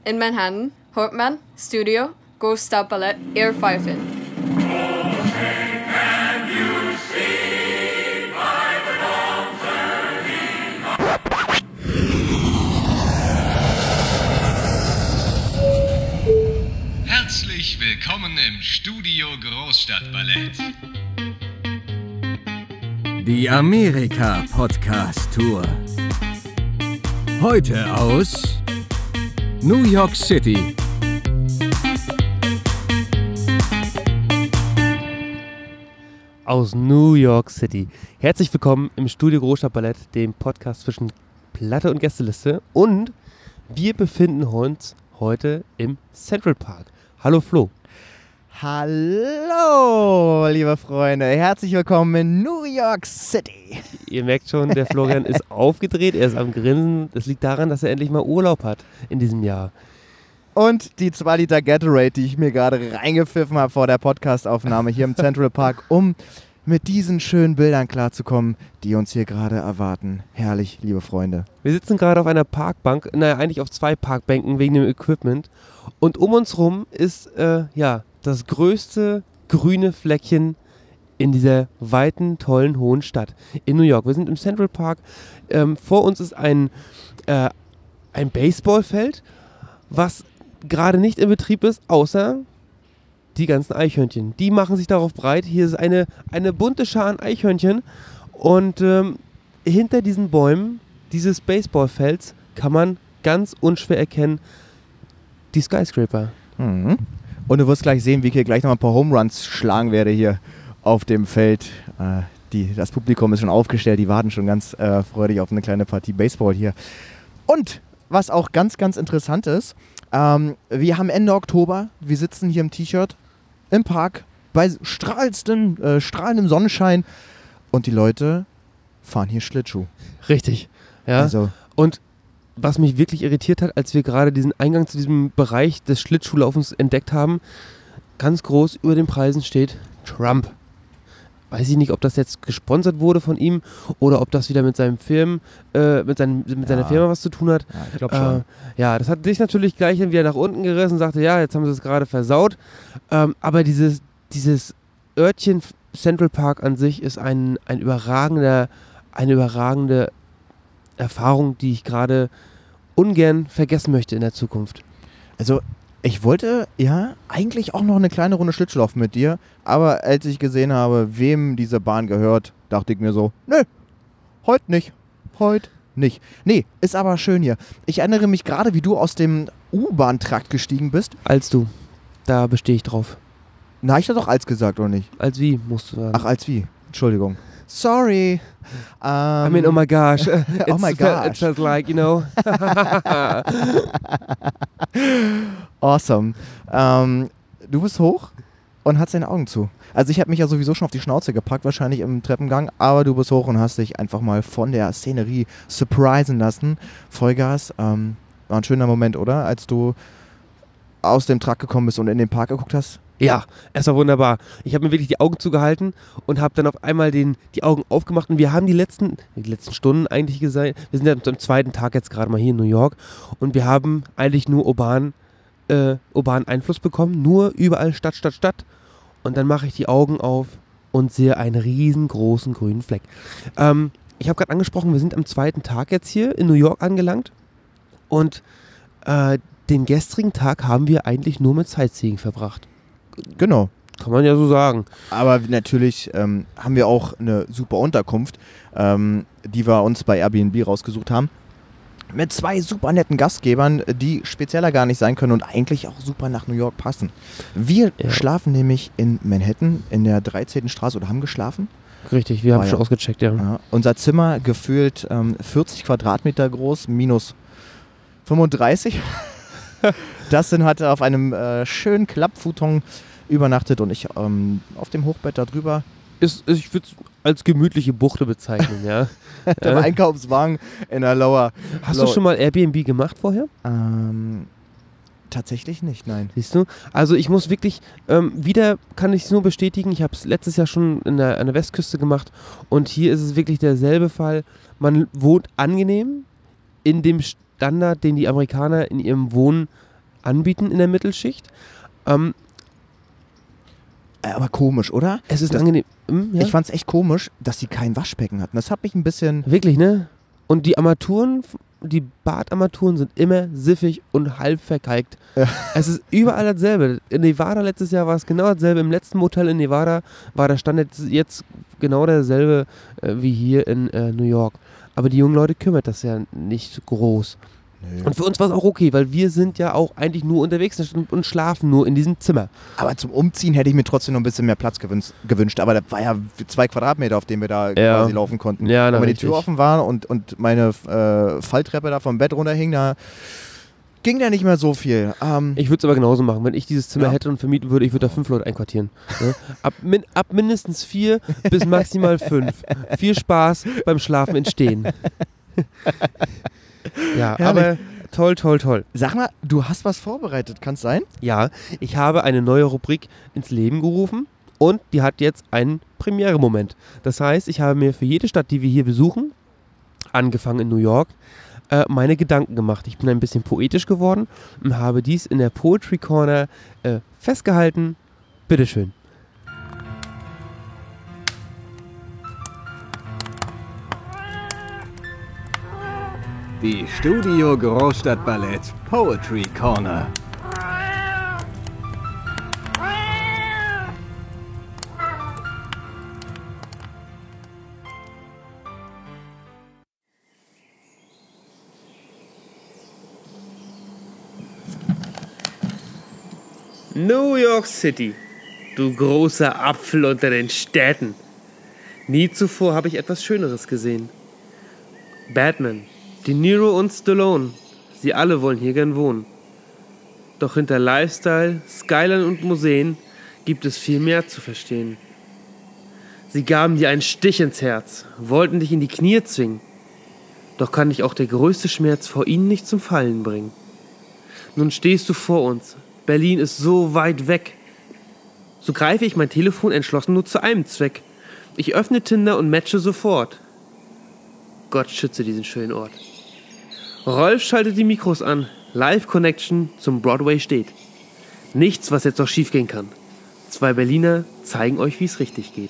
in Manhattan, Hauptmann, Studio, Großstadt Ballett, Air Pfeifen. Herzlich willkommen im Studio Großstadtballett. Die Amerika-Podcast-Tour. Heute aus New York City. Aus New York City. Herzlich willkommen im Studio Großstadtballett, dem Podcast zwischen Platte und Gästeliste. Und wir befinden uns heute im Central Park. Hallo Flo. Hallo, liebe Freunde. Herzlich willkommen in New York City. Ihr merkt schon, der Florian ist aufgedreht, er ist am Grinsen. Das liegt daran, dass er endlich mal Urlaub hat in diesem Jahr. Und die 2 Liter Gatorade, die ich mir gerade reingepfiffen habe vor der Podcastaufnahme hier im Central Park, um mit diesen schönen Bildern klarzukommen, die uns hier gerade erwarten. Herrlich, liebe Freunde. Wir sitzen gerade auf einer Parkbank, eigentlich auf 2 Parkbänken wegen dem Equipment. Und um uns rum ist, das größte grüne Fleckchen in dieser weiten, tollen, hohen Stadt in New York. Wir sind im Central Park. Vor uns ist ein Baseballfeld, was gerade nicht in Betrieb ist, außer die ganzen Eichhörnchen. Die machen sich darauf breit. Hier ist eine bunte Schar an Eichhörnchen. Und hinter diesen Bäumen dieses Baseballfelds kann man ganz unschwer erkennen, die Skyscraper. Mhm. Und du wirst gleich sehen, wie ich hier gleich noch ein paar Home Runs schlagen werde hier auf dem Feld. Das Publikum ist schon aufgestellt, die warten schon ganz freudig auf eine kleine Partie Baseball hier. Und was auch ganz, ganz interessant ist, wir haben Ende Oktober, wir sitzen hier im T-Shirt im Park bei strahlendem Sonnenschein und die Leute fahren hier Schlittschuh. Richtig, ja. Also, und was mich wirklich irritiert hat, als wir gerade diesen Eingang zu diesem Bereich des Schlittschuhlaufens entdeckt haben, ganz groß über den Preisen steht Trump. Weiß ich nicht, ob das jetzt gesponsert wurde von ihm oder ob das wieder mit seinem Firma was zu tun hat. ja, ich glaube schon. Das hat dich natürlich gleich wieder nach unten gerissen und sagte, ja, jetzt haben sie es gerade versaut. Aber dieses Örtchen Central Park an sich ist eine überragende Erfahrung, die ich gerade ungern vergessen möchte in der Zukunft. Also, ich wollte ja eigentlich auch noch eine kleine Runde Schlittschuh laufen mit dir, aber als ich gesehen habe, wem diese Bahn gehört, dachte ich mir so, nö, heute nicht. Nee, ist aber schön hier. Ich erinnere mich gerade, wie du aus dem U-Bahn-Trakt gestiegen bist. Da bestehe ich drauf. Na, ich hatte doch als gesagt, oder nicht? Als wie, musst du sagen. Ach, als wie? Entschuldigung. Sorry. I mean, oh my gosh. Oh my gosh. It felt like, you know. Awesome. Du bist hoch und hast deine Augen zu. Also ich habe mich ja sowieso schon auf die Schnauze gepackt, wahrscheinlich im Treppengang, aber du bist hoch und hast dich einfach mal von der Szenerie surprisen lassen. Vollgas. War ein schöner Moment, oder? Als du aus dem Truck gekommen bist und in den Park geguckt hast. Ja, es war wunderbar. Ich habe mir wirklich die Augen zugehalten und habe dann auf einmal die Augen aufgemacht und wir haben die letzten Stunden eigentlich gesagt, wir sind ja am 2. Tag jetzt gerade mal hier in New York und wir haben eigentlich nur urbanen Einfluss bekommen, nur überall Stadt und dann mache ich die Augen auf und sehe einen riesengroßen grünen Fleck. Ich habe gerade angesprochen, wir sind am 2. Tag jetzt hier in New York angelangt und den gestrigen Tag haben wir eigentlich nur mit Sightseeing verbracht. Genau. Kann man ja so sagen. Aber natürlich haben wir auch eine super Unterkunft, die wir uns bei Airbnb rausgesucht haben. Mit 2 super netten Gastgebern, die spezieller gar nicht sein können und eigentlich auch super nach New York passen. Wir schlafen nämlich in Manhattan in der 13. Straße oder haben geschlafen. Richtig, wir haben schon ausgecheckt, ja. Ja. Unser Zimmer gefühlt 40 Quadratmeter groß, minus 35. Dustin hatte auf einem schönen Klappfuton übernachtet und ich auf dem Hochbett da drüber. Ich würde es als gemütliche Buchte bezeichnen, ja. Der Einkaufswagen in der Lower. Hast du schon mal Airbnb gemacht vorher? Tatsächlich nicht, nein. Siehst du? Also ich muss wirklich, wieder kann ich es nur bestätigen, ich habe es letztes Jahr schon an der Westküste gemacht und hier ist es wirklich derselbe Fall. Man wohnt angenehm in dem Standard, den die Amerikaner in ihrem Wohnen anbieten in der Mittelschicht. Aber komisch, oder? Es ist angenehm. Ja? Ich fand's echt komisch, dass die kein Waschbecken hatten. Das hat mich ein bisschen... Wirklich, ne? Und die Armaturen, die Badarmaturen sind immer siffig und halb verkalkt. Ja. Es ist überall dasselbe. In Nevada letztes Jahr war es genau dasselbe. Im letzten Motel in Nevada war der Stand jetzt genau derselbe wie hier in New York. Aber die jungen Leute kümmert das ja nicht groß. Und für uns war es auch okay, weil wir sind ja auch eigentlich nur unterwegs und schlafen nur in diesem Zimmer. Aber zum Umziehen hätte ich mir trotzdem noch ein bisschen mehr Platz gewünscht. Aber das war ja 2 Quadratmeter, auf denen wir da quasi laufen konnten. Ja, aber die richtig. Tür offen war und meine Falltreppe da vom Bett runterhing, da ging da nicht mehr so viel. Ich würde es aber genauso machen. Wenn ich dieses Zimmer Ja. hätte und vermieten würde, ich würde da 5 Leute einquartieren. Ne? Ab mindestens 4 bis maximal 5. Viel Spaß beim Schlafen entstehen. Ja, Herrlich. aber toll. Sag mal, du hast was vorbereitet, kann's sein? Ja, ich habe eine neue Rubrik ins Leben gerufen und die hat jetzt einen Premiere-Moment. Das heißt, ich habe mir für jede Stadt, die wir hier besuchen, angefangen in New York, meine Gedanken gemacht. Ich bin ein bisschen poetisch geworden und habe dies in der Poetry Corner festgehalten. Bitteschön. Die Studio Großstadtballett Poetry Corner. New York City, du großer Apfel unter den Städten. Nie zuvor habe ich etwas Schöneres gesehen. Batman, De Niro und Stallone, sie alle wollen hier gern wohnen. Doch hinter Lifestyle, Skyline und Museen gibt es viel mehr zu verstehen. Sie gaben dir einen Stich ins Herz, wollten dich in die Knie zwingen. Doch kann dich auch der größte Schmerz vor ihnen nicht zum Fallen bringen. Nun stehst du vor uns. Berlin ist so weit weg. So greife ich mein Telefon entschlossen nur zu einem Zweck. Ich öffne Tinder und matche sofort. Gott schütze diesen schönen Ort. Rolf schaltet die Mikros an. Live Connection zum Broadway steht. Nichts, was jetzt noch schief gehen kann. 2 Berliner zeigen euch, wie es richtig geht.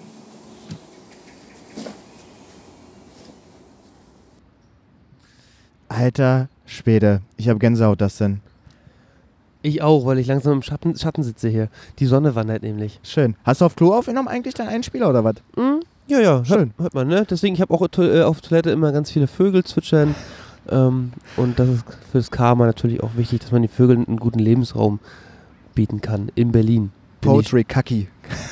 Alter Schwede, ich habe Gänsehaut, das denn. Ich auch, weil ich langsam im Schatten sitze hier. Die Sonne wandert nämlich. Schön. Hast du auf Klo aufgenommen eigentlich deinen Einspieler oder was? Ja, Schön. hört man, ne? Deswegen, ich habe auch auf Toilette immer ganz viele Vögel zwitschern. Und das ist für das Karma natürlich auch wichtig, dass man den Vögeln einen guten Lebensraum bieten kann. In Berlin. Poetry Kaki.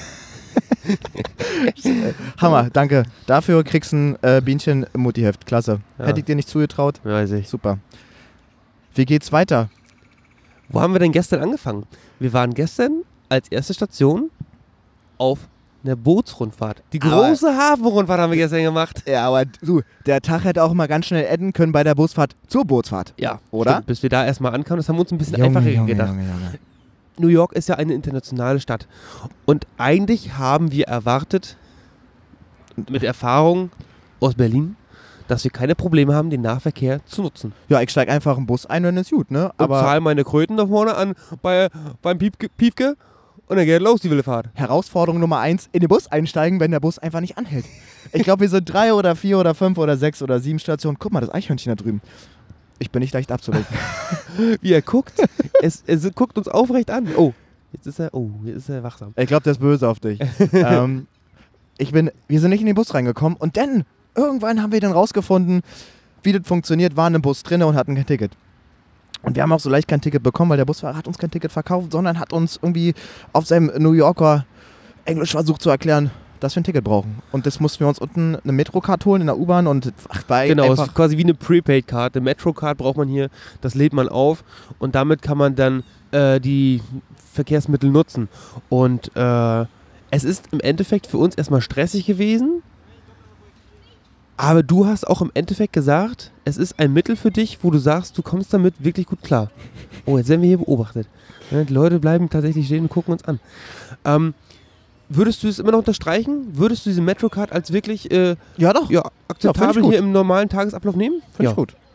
Hammer, danke. Dafür kriegst du ein Bienchen-Mutti-Heft. Klasse. Ja. Hätte ich dir nicht zugetraut. Weiß ich. Super. Wie geht's weiter? Wo haben wir denn gestern angefangen? Wir waren gestern als erste Station auf einer Bootsrundfahrt. Die Aber- große Hafenrundfahrt haben wir gestern gemacht. Ja, aber du, der Tag hätte auch mal ganz schnell enden können bei der Busfahrt zur Bootsfahrt. Ja, Oder? Stimmt, bis wir da erstmal ankamen, das haben wir uns ein bisschen einfacher gedacht. Junge. New York ist ja eine internationale Stadt. Und eigentlich haben wir erwartet, mit Erfahrung aus Berlin, dass wir keine Probleme haben, den Nahverkehr zu nutzen. Ja, ich steig einfach im Bus ein, wenn es gut, ne? Und Aber zahle meine Kröten da vorne an beim Piefke und dann geht los die wilde Fahrt. Herausforderung Nummer 1, in den Bus einsteigen, wenn der Bus einfach nicht anhält. Ich glaube, wir sind 3 oder 4 oder 5 oder 6 oder 7 Stationen. Guck mal, das Eichhörnchen da drüben. Ich bin nicht leicht abzulenken. Wie er guckt, es guckt uns aufrecht an. Oh, jetzt ist er wachsam. Ich glaube, der ist böse auf dich. Wir sind nicht in den Bus reingekommen und dann, irgendwann haben wir dann rausgefunden, wie das funktioniert, waren im Bus drinne und hatten kein Ticket. Und wir haben auch so leicht kein Ticket bekommen, weil der Busfahrer hat uns kein Ticket verkauft, sondern hat uns irgendwie auf seinem New Yorker Englisch versucht zu erklären, dass wir ein Ticket brauchen. Und das mussten wir uns unten eine Metrocard holen in der U-Bahn und war Genau, es einfach... ist quasi wie eine Prepaid-Card. Eine Metro-Card braucht man hier, das lädt man auf und damit kann man dann die Verkehrsmittel nutzen. Und es ist im Endeffekt für uns erstmal stressig gewesen, aber du hast auch im Endeffekt gesagt, es ist ein Mittel für dich, wo du sagst, du kommst damit wirklich gut klar. Oh, jetzt werden wir hier beobachtet. Ja, die Leute bleiben tatsächlich stehen und gucken uns an. Würdest du es immer noch unterstreichen? Würdest du diese Metrocard als wirklich Ja, doch. akzeptabel gut. hier im normalen Tagesablauf nehmen? Finde ich gut.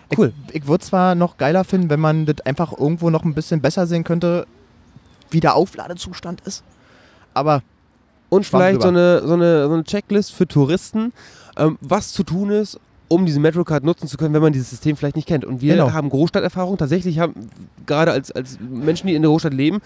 Cool. Ich würde zwar noch geiler finden, wenn man das einfach irgendwo noch ein bisschen besser sehen könnte, wie der Aufladezustand ist. Aber Und vielleicht so drüber. eine Checklist für Touristen, was zu tun ist, um diese Metrocard nutzen zu können, wenn man dieses System vielleicht nicht kennt. Und wir Genau. haben Großstadterfahrung, tatsächlich haben, gerade als Menschen, die in der Großstadt leben,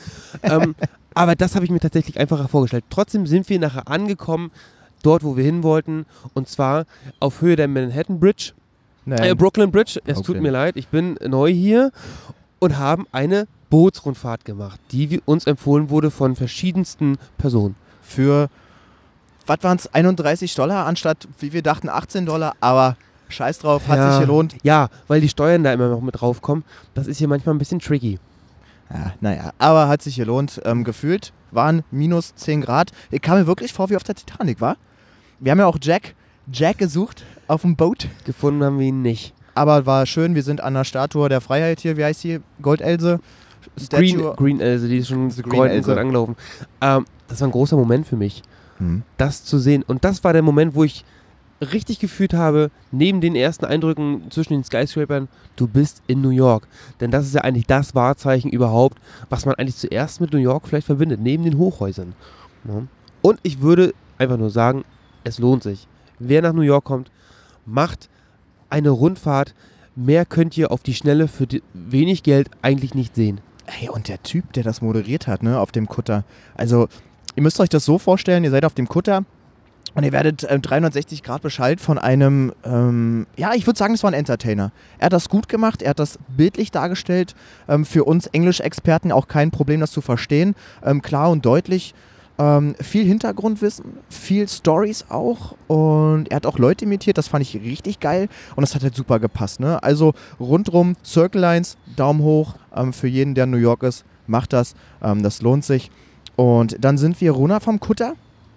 aber das habe ich mir tatsächlich einfacher vorgestellt. Trotzdem sind wir nachher angekommen, dort, wo wir hin wollten, und zwar auf Höhe der Manhattan Bridge, Brooklyn Bridge. Es tut Brooklyn. mir leid, ich bin neu hier, und haben eine Bootsrundfahrt gemacht, die uns empfohlen wurde von verschiedensten Personen. Für, was waren es, $31 anstatt, wie wir dachten, $18, aber scheiß drauf, hat sich gelohnt. Ja, weil die Steuern da immer noch mit draufkommen. Das ist hier manchmal ein bisschen tricky. Ja, naja, aber hat sich gelohnt. Gefühlt waren minus 10 Grad. Ich kam mir wirklich vor wie auf der Titanic, war? Wir haben ja auch Jack gesucht auf dem Boot, Gefunden haben wir ihn nicht. aber war schön. Wir sind an der Statue der Freiheit hier, wie heißt die? Goldelse? Statue. Green Else, die ist schon The Green kreuz und Else. kreuz angelaufen. Das war ein großer Moment für mich, Hm. das zu sehen. Und das war der Moment, wo ich richtig gefühlt habe, neben den ersten Eindrücken zwischen den Skyscrapern, du bist in New York. Denn das ist ja eigentlich das Wahrzeichen überhaupt, was man eigentlich zuerst mit New York vielleicht verbindet, neben den Hochhäusern. Ja. Und ich würde einfach nur sagen, es lohnt sich. Wer nach New York kommt, macht eine Rundfahrt. Mehr könnt ihr auf die Schnelle für wenig Geld eigentlich nicht sehen. Hey, und der Typ, der das moderiert hat, ne, auf dem Kutter. Also, ihr müsst euch das so vorstellen, ihr seid auf dem Kutter und ihr werdet 360 Grad beschallt von einem, ja, ich würde sagen, es war ein Entertainer. Er hat das gut gemacht, er hat das bildlich dargestellt. Für uns Englisch-Experten auch kein Problem, das zu verstehen. Klar und deutlich. Viel Hintergrundwissen, viel Stories auch, und er hat auch Leute imitiert, das fand ich richtig geil, und das hat halt super gepasst, ne? Also rundrum Circle Lines, Daumen hoch für jeden, der in New York ist, macht das, das lohnt sich. Und dann sind wir runter vom Kutter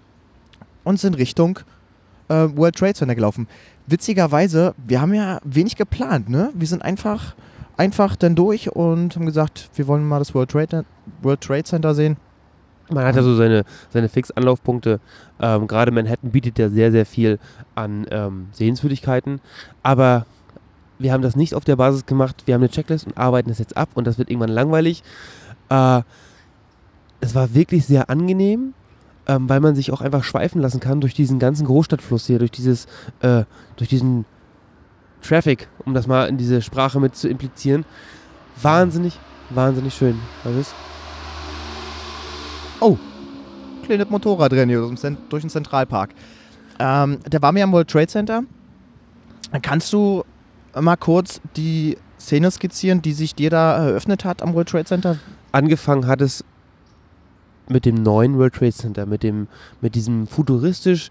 und sind Richtung World Trade Center gelaufen. Witzigerweise, wir haben ja wenig geplant, ne? Wir sind einfach dann durch und haben gesagt, wir wollen mal das World Trade Center sehen. Man hat ja so seine Fix-Anlaufpunkte. Gerade Manhattan bietet ja sehr, sehr viel an Sehenswürdigkeiten. Aber wir haben das nicht auf der Basis gemacht. Wir haben eine Checklist und arbeiten das jetzt ab. Und das wird irgendwann langweilig. Es war wirklich sehr angenehm, weil man sich auch einfach schweifen lassen kann durch diesen ganzen Großstadtfluss hier, durch diesen Traffic, um das mal in diese Sprache mit zu implizieren. Wahnsinnig, wahnsinnig schön. Was ist? Oh, kleines Motorrad drin hier durch den Zentralpark. Der war mir am World Trade Center. Kannst du mal kurz die Szene skizzieren, die sich dir da eröffnet hat am World Trade Center? Angefangen hat es mit dem neuen World Trade Center, mit diesem futuristisch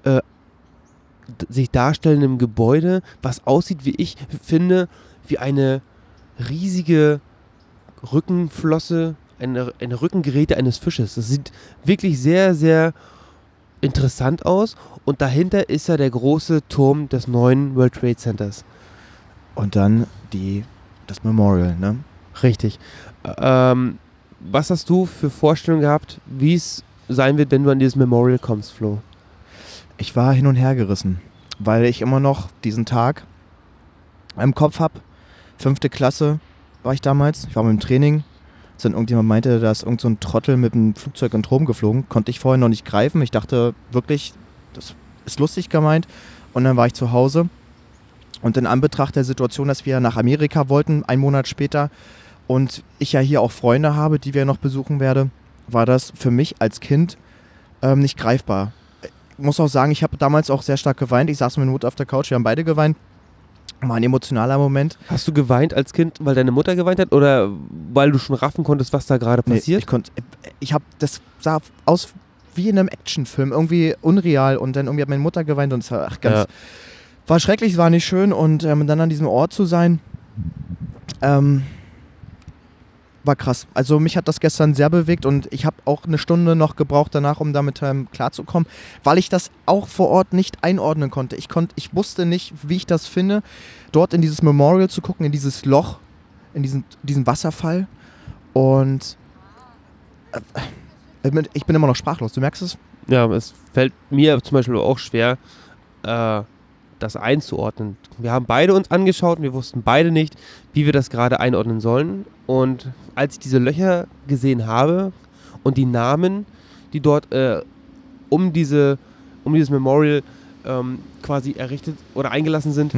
sich darstellenden Gebäude, was aussieht, wie ich finde, wie eine riesige Rückenflosse, eine Rückengeräte eines Fisches. Das sieht wirklich sehr, sehr interessant aus. Und dahinter ist ja der große Turm des neuen World Trade Centers. Und dann das Memorial, ne? Richtig. Was hast du für Vorstellungen gehabt, wie es sein wird, wenn du an dieses Memorial kommst, Flo? Ich war hin und her gerissen, weil ich immer noch diesen Tag im Kopf habe. 5. Klasse war ich damals. Ich war mit dem Training. Dann irgendjemand meinte, da ist irgend so ein Trottel mit einem Flugzeug in den Turm geflogen. Konnte ich vorher noch nicht greifen. Ich dachte wirklich, das ist lustig gemeint. Und dann war ich zu Hause. Und in Anbetracht der Situation, dass wir nach Amerika wollten, 1 Monat später, und ich ja hier auch Freunde habe, die wir noch besuchen werde, war das für mich als Kind nicht greifbar. Ich muss auch sagen, ich habe damals auch sehr stark geweint. Ich saß mit meiner Mutter auf der Couch, wir haben beide geweint. War ein emotionaler Moment. Hast du geweint als Kind, weil deine Mutter geweint hat oder weil du schon raffen konntest, was da gerade passiert? Das sah aus wie in einem Actionfilm, irgendwie unreal, und dann irgendwie hat meine Mutter geweint und es war war schrecklich, war nicht schön, und dann an diesem Ort zu sein, war krass. Also mich hat das gestern sehr bewegt, und ich habe auch eine Stunde noch gebraucht danach, um damit klarzukommen, weil ich das auch vor Ort nicht einordnen konnte. Ich wusste nicht, wie ich das finde, dort in dieses Memorial zu gucken, in dieses Loch, in diesen Wasserfall, und ich bin immer noch sprachlos, du merkst es? Ja, es fällt mir zum Beispiel auch schwer, das einzuordnen. Wir haben beide uns angeschaut und wir wussten beide nicht, wie wir das gerade einordnen sollen. Und als ich diese Löcher gesehen habe und die Namen, die dort um dieses Memorial quasi errichtet oder eingelassen sind,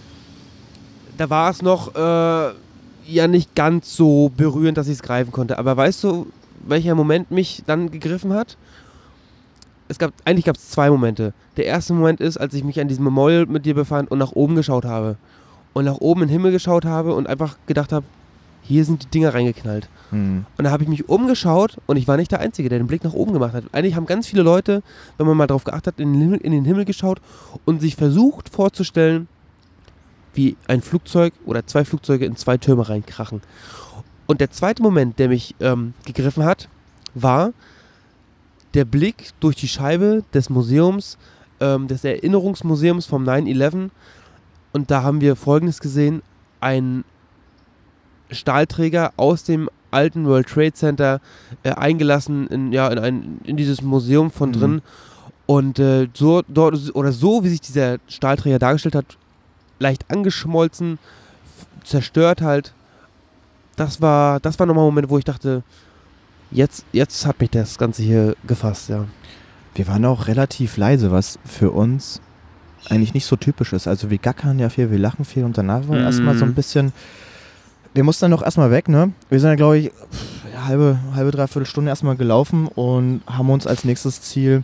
da war es noch ja nicht ganz so berührend, dass ich es greifen konnte. Aber weißt du, welcher Moment mich dann gegriffen hat? Eigentlich gab es 2 Momente. Der erste Moment ist, als ich mich an diesem Memorial mit dir befand und nach oben geschaut habe. Und nach oben in den Himmel geschaut habe und einfach gedacht habe, hier sind die Dinger reingeknallt. Und da habe ich mich umgeschaut und ich war nicht der Einzige, der den Blick nach oben gemacht hat. Eigentlich haben ganz viele Leute, wenn man mal drauf geachtet hat, in den Himmel geschaut und sich versucht vorzustellen, wie ein Flugzeug oder 2 Flugzeuge in 2 Türme reinkrachen. Und der zweite Moment, der mich gegriffen hat, war der Blick durch die Scheibe des Museums, des Erinnerungsmuseums vom 9/11. Und da haben wir Folgendes gesehen: ein Stahlträger aus dem alten World Trade Center eingelassen in dieses Museum von drin. Und so wie sich dieser Stahlträger dargestellt hat, leicht angeschmolzen, zerstört halt. Das war nochmal ein Moment, wo ich dachte, jetzt hat mich das Ganze hier gefasst, ja. Wir waren auch relativ leise, was für uns eigentlich nicht so typisch ist. Also wir gackern ja viel, wir lachen viel und danach war erstmal so ein bisschen, wir mussten dann noch erstmal weg, ne? Wir sind dann, glaube ich, halbe, dreiviertel Stunde erstmal gelaufen und haben uns als nächstes Ziel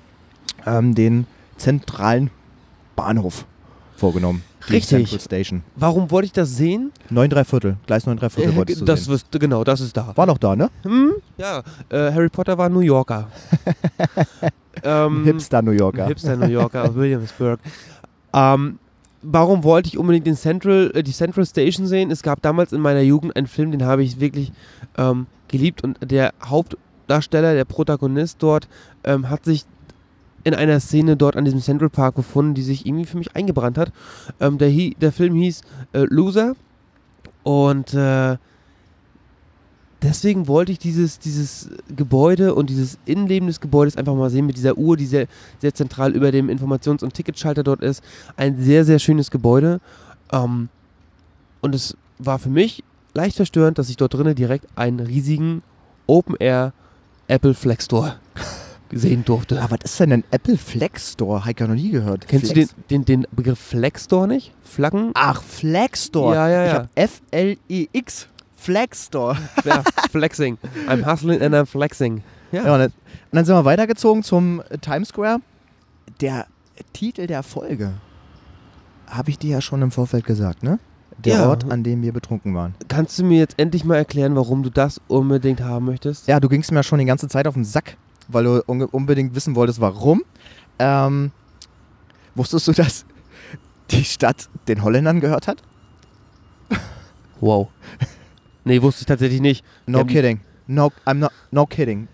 den zentralen Bahnhof vorgenommen. Die Richtig. Central Station. Warum wollte ich das sehen? 9 3/4, Gleis 9 3/4 wolltest du sehen. Genau, das ist da. War doch da, ne? Ja, Harry Potter war New Yorker. Hipster New Yorker. Hipster New Yorker aus Williamsburg. Warum wollte ich unbedingt die Central Station sehen? Es gab damals in meiner Jugend einen Film, den habe ich wirklich geliebt, und der Hauptdarsteller, der Protagonist dort, hat sich in einer Szene dort an diesem Central Park befunden, die sich irgendwie für mich eingebrannt hat. Der Film hieß Loser, und deswegen wollte ich dieses Gebäude und dieses Innenleben des Gebäudes einfach mal sehen, mit dieser Uhr, die sehr, sehr zentral über dem Informations- und Ticketschalter dort ist. Ein sehr, sehr schönes Gebäude. Und es war für mich leicht verstörend, dass ich dort drinnen direkt einen riesigen Open-Air Apple Flex Store sehen durfte. Aber was ist denn ein Apple Flex Store? Habe ich ja noch nie gehört. Kennst du den Begriff Flex Store nicht? Flaggen? Ach, Flex Store. Ja. Ich habe F-L-E-X. Flex Store. Ja, Flexing. I'm hustling and I'm flexing. Ja, und dann sind wir weitergezogen zum Times Square. Der Titel der Folge habe ich dir ja schon im Vorfeld gesagt, ne? Der Ort, an dem wir betrunken waren. Kannst du mir jetzt endlich mal erklären, warum du das unbedingt haben möchtest? Ja, du gingst mir schon die ganze Zeit auf den Sack, weil du unbedingt wissen wolltest, warum. Wusstest du, dass die Stadt den Holländern gehört hat? Wow. Nee, wusste ich tatsächlich nicht. No kidding. No kidding.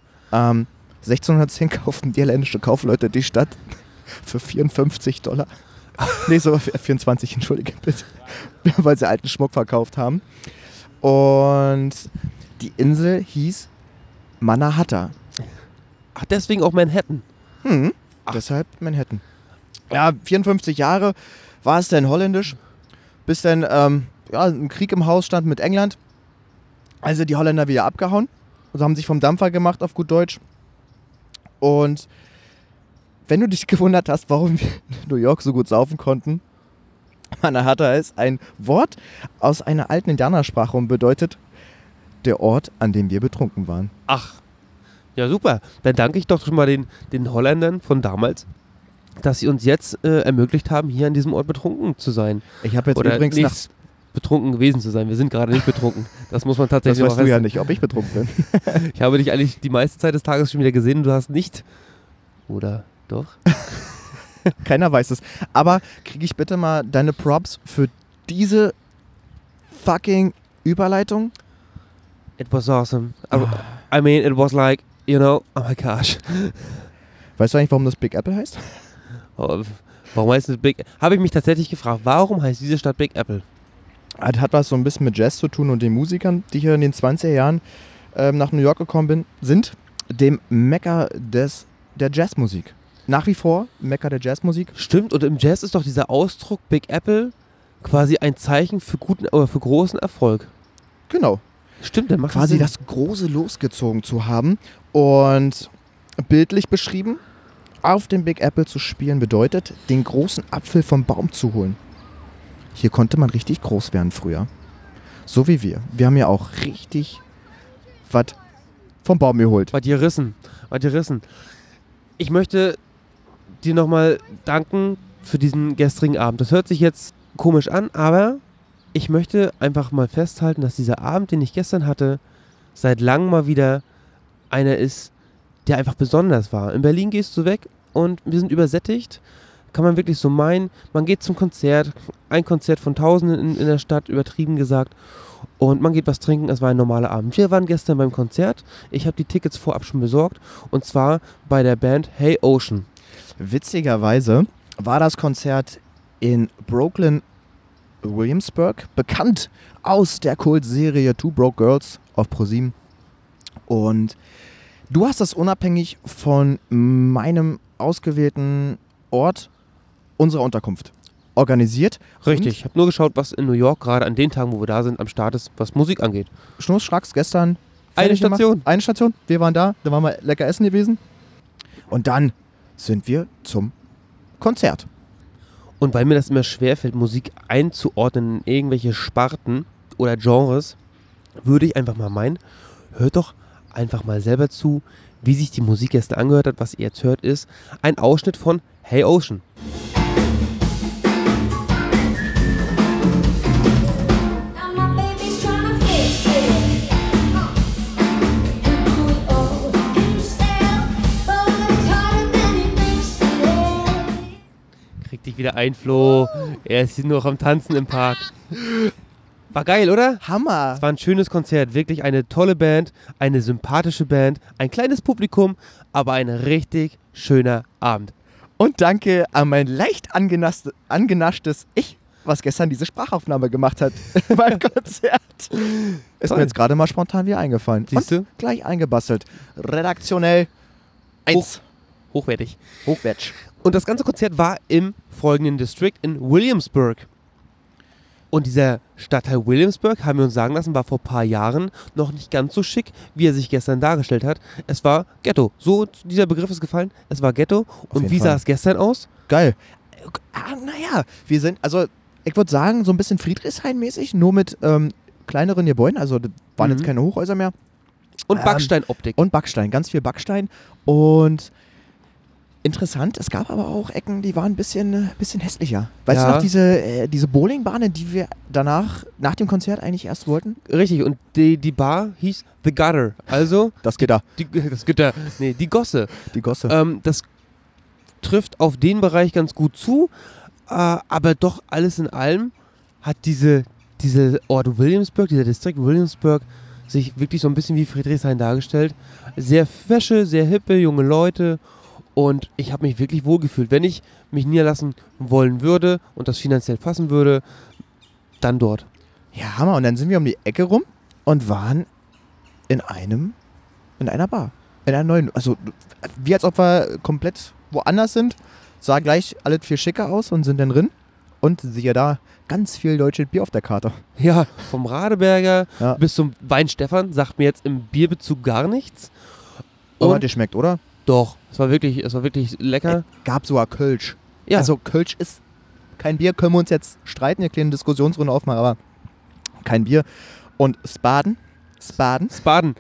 1610 kauften die holländische Kaufleute die Stadt für $54. Nee, so 24, entschuldige bitte. Weil sie alten Schmuck verkauft haben. Und die Insel hieß Mannahatta. Ach, deswegen auch Manhattan. Deshalb Manhattan. Ja, 54 Jahre war es denn holländisch, bis dann ein Krieg im Haus stand mit England. Also die Holländer wieder abgehauen. Also haben sich vom Dampfer gemacht, auf gut Deutsch. Und wenn du dich gewundert hast, warum wir in New York so gut saufen konnten, Mannahatta ist ein Wort aus einer alten Indianersprache und bedeutet der Ort, an dem wir betrunken waren. Ach, ja super. Dann danke ich doch schon mal den Holländern von damals, dass sie uns jetzt ermöglicht haben, hier an diesem Ort betrunken zu sein. Ich habe jetzt Oder übrigens nicht betrunken gewesen zu sein. Wir sind gerade nicht betrunken. Das muss man Das tatsächlich weißt auch du ja wissen. nicht, ob ich betrunken bin. Ich habe dich eigentlich die meiste Zeit des Tages schon wieder gesehen und du hast nicht. Oder doch? Keiner weiß es. Aber kriege ich bitte mal deine Props für diese fucking Überleitung? It was awesome. I mean, it was like, oh my gosh. Weißt du eigentlich, warum das Big Apple heißt? Oh, warum heißt es Big? Habe ich mich tatsächlich gefragt, warum heißt diese Stadt Big Apple? Das hat was so ein bisschen mit Jazz zu tun und den Musikern, die hier in den 20er Jahren nach New York gekommen sind, dem Mekka der Jazzmusik. nach wie vor Mekka der Jazzmusik. Stimmt, und im Jazz ist doch dieser Ausdruck Big Apple quasi ein Zeichen für guten oder für großen Erfolg. Genau. Stimmt, dann macht Quasi das das Große losgezogen zu haben und bildlich beschrieben, auf dem Big Apple zu spielen bedeutet, den großen Apfel vom Baum zu holen. Hier konnte man richtig groß werden früher. So wie wir. Wir haben ja auch richtig was vom Baum geholt. Was gerissen. Ich möchte dir nochmal danken für diesen gestrigen Abend. Das hört sich jetzt komisch an, aber ich möchte einfach mal festhalten, dass dieser Abend, den ich gestern hatte, seit langem mal wieder einer ist, der einfach besonders war. In Berlin gehst du weg und wir sind übersättigt. Kann man wirklich so meinen. Man geht zum Konzert, ein Konzert von Tausenden in der Stadt, übertrieben gesagt. Und man geht was trinken, es war ein normaler Abend. Wir waren gestern beim Konzert. Ich habe die Tickets vorab schon besorgt. Und zwar bei der Band Hey Ocean. Witzigerweise war das Konzert in Brooklyn, Williamsburg, bekannt aus der Kultserie Two Broke Girls auf ProSieben. Und du hast das unabhängig von meinem ausgewählten Ort unserer Unterkunft organisiert. Richtig, ich habe nur geschaut, was in New York gerade an den Tagen, wo wir da sind, am Start ist, was Musik angeht. Schnurstracks gestern. Eine Station. Eine Station. Wir waren da waren wir lecker essen gewesen. Und dann sind wir zum Konzert. Und weil mir das immer schwerfällt, Musik einzuordnen in irgendwelche Sparten oder Genres, würde ich einfach mal meinen, hört doch einfach mal selber zu, wie sich die Musik gestern angehört hat. Was ihr jetzt hört, ist ein Ausschnitt von Hey Ocean. Krieg dich wieder ein, Flo. Er ist hier nur noch am Tanzen im Park. War geil, oder? Hammer. Es war ein schönes Konzert, wirklich eine tolle Band, eine sympathische Band, ein kleines Publikum, aber ein richtig schöner Abend. Und danke an mein leicht angenaschtes Ich, was gestern diese Sprachaufnahme gemacht hat beim Konzert. Ist Toll. mir jetzt gerade mal spontan wieder eingefallen. Siehst Und du? gleich eingebastelt. Redaktionell 1. Hochwertig. Hochwertig. Und das ganze Konzert war im folgenden District in Williamsburg. Und dieser Stadtteil Williamsburg, haben wir uns sagen lassen, war vor ein paar Jahren noch nicht ganz so schick, wie er sich gestern dargestellt hat. Es war Ghetto. So, dieser Begriff ist gefallen. Es war Ghetto. Und jeden wie Fall. sah es gestern aus? Geil. Naja, wir sind, also ich würde sagen, so ein bisschen Friedrichshain-mäßig, nur mit kleineren Gebäuden. Also das waren jetzt keine Hochhäuser mehr. Und Backsteinoptik. Und Backstein, ganz viel Backstein. Und interessant, es gab aber auch Ecken, die waren ein bisschen hässlicher. Weißt Ja. du noch, diese Bowlingbahn, in die wir danach, nach dem Konzert eigentlich erst wollten? Richtig. Und die Bar hieß The Gutter. Also Das geht da. die Gosse. Die Gosse. Das trifft auf den Bereich ganz gut zu, aber doch alles in allem hat diese Ort Williamsburg, dieser Distrikt Williamsburg, sich wirklich so ein bisschen wie Friedrichshain dargestellt. Sehr fesche, sehr hippe, junge Leute und ich habe mich wirklich wohlgefühlt. Wenn ich mich niederlassen wollen würde und das finanziell passen würde, dann dort. Ja, Hammer. Und dann sind wir um die Ecke rum und waren in einer Bar. In einer neuen, also wie als ob wir komplett woanders sind, sah gleich alles viel schicker aus und sind dann drin. Und siehe da, ganz viel deutsches Bier auf der Karte. Ja, vom Radeberger Ja. bis zum Weinstefan sagt mir jetzt im Bierbezug gar nichts. Und Und hat dir schmeckt, oder? doch, es war wirklich lecker. Gab sogar Kölsch. Ja. Also Kölsch ist kein Bier, können wir uns jetzt streiten, eine kleine Diskussionsrunde aufmachen, aber kein Bier. Und Spaten. Spaten.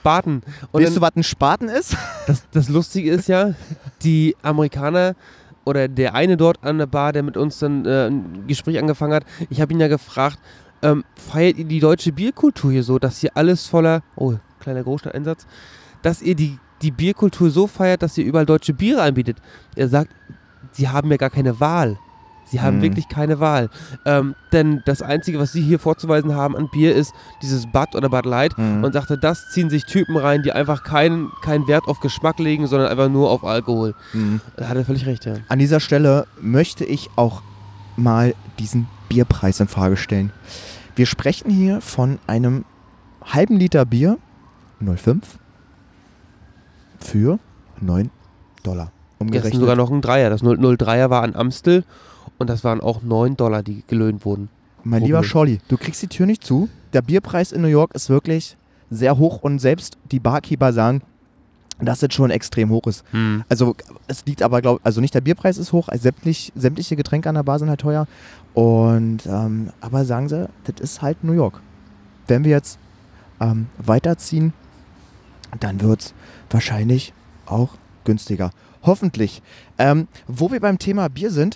Und Weißt du, was ein Spaten ist? das Lustige ist ja, die Amerikaner oder der eine dort an der Bar, der mit uns dann ein Gespräch angefangen hat, ich habe ihn ja gefragt, feiert ihr die deutsche Bierkultur hier so, dass hier alles voller, oh, kleiner Großstadteinsatz, dass ihr die Bierkultur so feiert, dass ihr überall deutsche Biere anbietet. Er sagt, sie haben ja gar keine Wahl. Sie haben wirklich keine Wahl. Denn das Einzige, was sie hier vorzuweisen haben an Bier, ist dieses Bud oder Bud Light. Und sagte, das ziehen sich Typen rein, die einfach keinen Wert auf Geschmack legen, sondern einfach nur auf Alkohol. Da hat er völlig recht, ja. An dieser Stelle möchte ich auch mal diesen Bierpreis in Frage stellen. Wir sprechen hier von einem halben Liter Bier, 0,5, für $9. Gestern sogar noch ein Dreier. Das 003er war an Amstel und das waren auch $9, die gelöhnt wurden. Mein lieber Scholli, du kriegst die Tür nicht zu. Der Bierpreis in New York ist wirklich sehr hoch und selbst die Barkeeper sagen, dass es schon extrem hoch ist. Also es liegt aber, also nicht der Bierpreis ist hoch, also sämtliche Getränke an der Bar sind halt teuer. Und aber sagen sie, das ist halt New York. Wenn wir jetzt weiterziehen, dann wird es wahrscheinlich auch günstiger. Hoffentlich. Wo wir beim Thema Bier sind,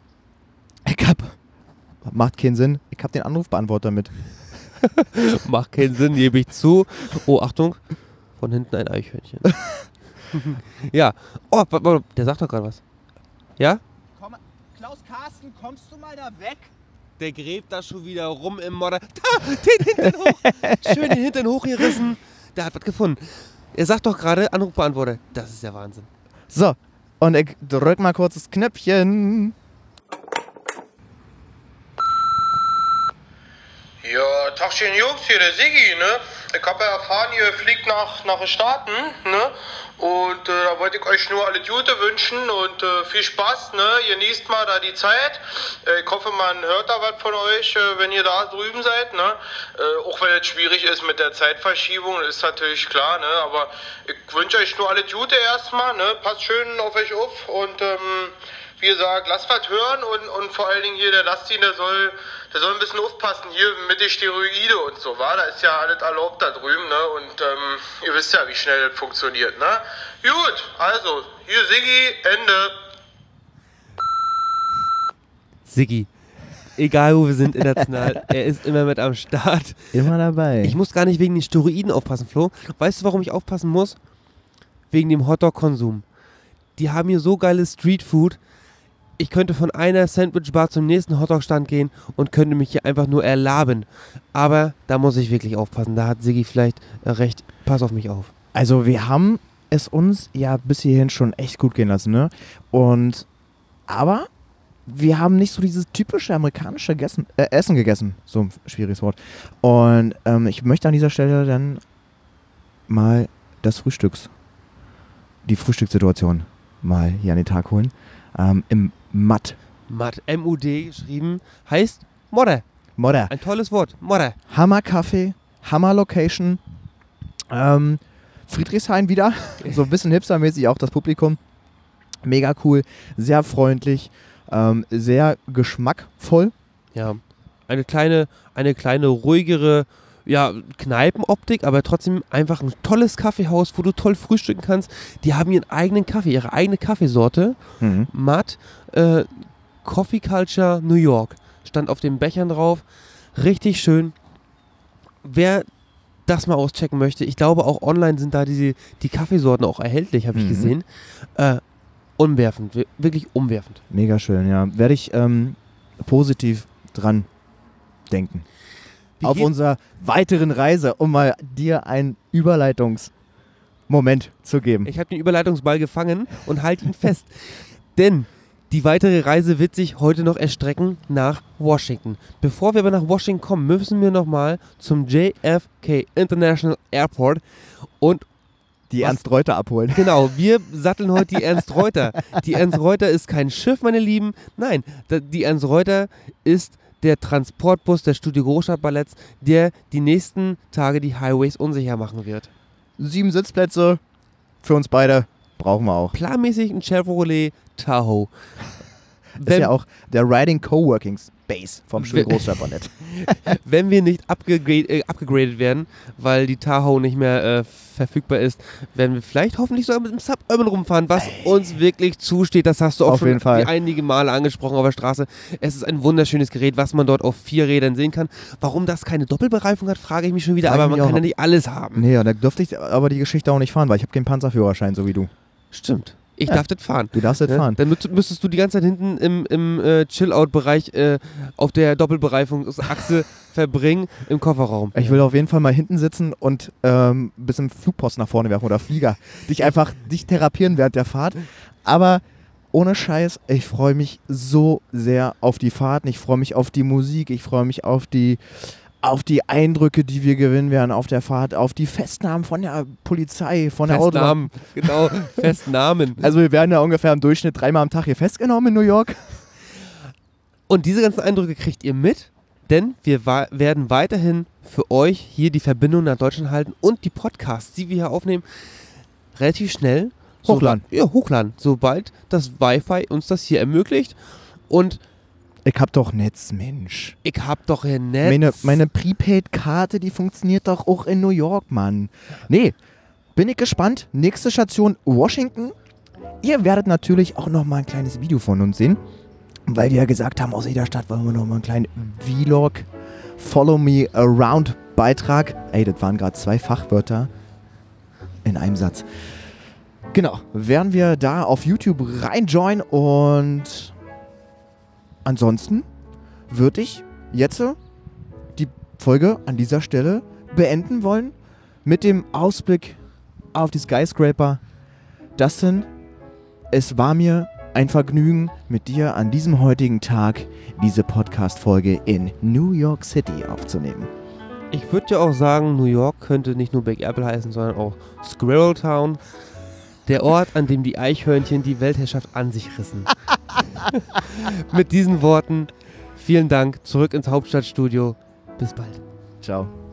macht keinen Sinn, ich habe den Anrufbeantworter mit. Macht keinen Sinn, gebe ich zu. Oh, Achtung, von hinten ein Eichhörnchen. Ja. Oh, der sagt doch gerade was. Ja? Klaus Carsten, kommst du mal da weg? Der gräbt da schon wieder rum im Modder. Da, den Hintern hoch. Schön den Hintern hochgerissen. Der hat was gefunden. Er sagt doch gerade, Anrufbeantworter. Das ist ja Wahnsinn. So, und ich drück mal kurz das Knöpfchen. Ja, Tagchen Jungs, hier der Siggi, ne? Ich habe ja erfahren, ihr fliegt nach den Staaten, ne? Und da wollte ich euch nur alle Gute wünschen und viel Spaß, ne? Genießt mal da die Zeit. Ich hoffe, man hört da was von euch, wenn ihr da drüben seid, ne? Auch wenn es schwierig ist mit der Zeitverschiebung, ist natürlich klar, ne? Aber ich wünsche euch nur alle Gute erstmal, ne? Passt schön auf euch auf und wie gesagt, lasst was hören und vor allen Dingen hier der Lastin, der soll ein bisschen aufpassen hier mit den Steroide und so, wa? Da ist ja alles erlaubt da drüben, ne? Und ihr wisst ja, wie schnell das funktioniert, ne? Gut, also, hier Siggi, Ende. Siggi, egal wo wir sind international, er ist immer mit am Start. Immer dabei. Ich muss gar nicht wegen den Steroiden aufpassen, Flo. Weißt du, warum ich aufpassen muss? Wegen dem Hotdog-Konsum. Die haben hier so geiles Streetfood. Ich könnte von einer Sandwich-Bar zum nächsten Hotdog-Stand gehen und könnte mich hier einfach nur erlaben. Aber da muss ich wirklich aufpassen. Da hat Siggi vielleicht recht. Pass auf mich auf. Also wir haben es uns ja bis hierhin schon echt gut gehen lassen, ne? Aber wir haben nicht so dieses typische amerikanische Essen gegessen. So ein schwieriges Wort. Und ich möchte an dieser Stelle dann mal die Frühstückssituation mal hier an den Tag holen. Im Matt. Matt, M-U-D geschrieben, heißt Modder. Modder. Ein tolles Wort, Modder. Hammer Kaffee, Hammer Location. Friedrichshain wieder. So ein bisschen hipstermäßig auch das Publikum. Mega cool, sehr freundlich, sehr geschmackvoll. Ja, eine kleine ruhigere Kneipenoptik, aber trotzdem einfach ein tolles Kaffeehaus, wo du toll frühstücken kannst. Die haben ihren eigenen Kaffee, ihre eigene Kaffeesorte. Matt, Coffee Culture New York. Stand auf den Bechern drauf. Richtig schön. Wer das mal auschecken möchte, ich glaube auch online sind da die Kaffeesorten auch erhältlich, habe ich gesehen. Umwerfend, wirklich umwerfend. Mega schön, ja. Werde ich positiv dran denken. Auf unserer weiteren Reise, um mal dir einen Überleitungsmoment zu geben. Ich habe den Überleitungsball gefangen und halte ihn fest. Denn die weitere Reise wird sich heute noch erstrecken nach Washington. Bevor wir aber nach Washington kommen, müssen wir nochmal zum JFK International Airport und die Ernst Reuter abholen. Genau, wir satteln heute die Ernst Reuter. Die Ernst Reuter ist kein Schiff, meine Lieben. Nein, die Ernst Reuter ist der Transportbus des Studio Großstadtballetts, der die nächsten Tage die Highways unsicher machen wird. 7 Sitzplätze für uns beide brauchen wir auch. Planmäßig ein Chevrolet Tahoe. Ist ja auch der Riding Coworking Space vom Studio Großstadtballett. Wenn wir nicht abgegradet werden, weil die Tahoe nicht mehr verfügbar ist, werden wir vielleicht hoffentlich sogar mit dem Suburban rumfahren, was uns wirklich zusteht. Das hast du auch auf schon Fall einige Male angesprochen auf der Straße. Es ist ein wunderschönes Gerät, was man dort auf 4 Rädern sehen kann. Warum das keine Doppelbereifung hat, frage ich mich schon wieder, aber man kann ja nicht alles haben. Nee, da dürfte ich aber die Geschichte auch nicht fahren, weil ich habe keinen Panzerführerschein, so wie du. Stimmt. Ich darf das fahren. Du darfst das fahren. Dann müsstest du die ganze Zeit hinten im Chill-Out-Bereich auf der Doppelbereifungsachse verbringen im Kofferraum. Ich will auf jeden Fall mal hinten sitzen und ein bisschen Flugpost nach vorne werfen oder Flieger. Dich therapieren während der Fahrt. Aber ohne Scheiß, ich freue mich so sehr auf die Fahrten. Ich freue mich auf die Musik. Ich freue mich auf die auf die Eindrücke, die wir gewinnen werden auf der Fahrt, auf die Festnahmen von der Polizei, von der Autobahn. Genau, Festnahmen. Also wir werden ja ungefähr im Durchschnitt 3-mal am Tag hier festgenommen in New York. Und diese ganzen Eindrücke kriegt ihr mit, denn wir werden weiterhin für euch hier die Verbindung nach Deutschland halten und die Podcasts, die wir hier aufnehmen, relativ schnell hochladen. Hochladen, sobald das Wi-Fi uns das hier ermöglicht. Und ich hab doch Netz, Mensch. ich hab doch hier Netz. Meine Prepaid-Karte, die funktioniert doch auch in New York, Mann. Nee, bin ich gespannt. Nächste Station Washington. Ihr werdet natürlich auch noch mal ein kleines Video von uns sehen, weil wir ja gesagt haben, aus jeder Stadt wollen wir noch mal einen kleinen Vlog, Follow Me Around Beitrag. Ey, das waren gerade 2 Fachwörter in einem Satz. Genau, werden wir da auf YouTube reinjoinen und ansonsten würde ich jetzt die Folge an dieser Stelle beenden wollen mit dem Ausblick auf die Skyscraper. Dustin, es war mir ein Vergnügen, mit dir an diesem heutigen Tag diese Podcast-Folge in New York City aufzunehmen. Ich würde ja auch sagen, New York könnte nicht nur Big Apple heißen, sondern auch Squirrel Town. Der Ort, an dem die Eichhörnchen die Weltherrschaft an sich rissen. Mit diesen Worten, vielen Dank, zurück ins Hauptstadtstudio. Bis bald. Ciao.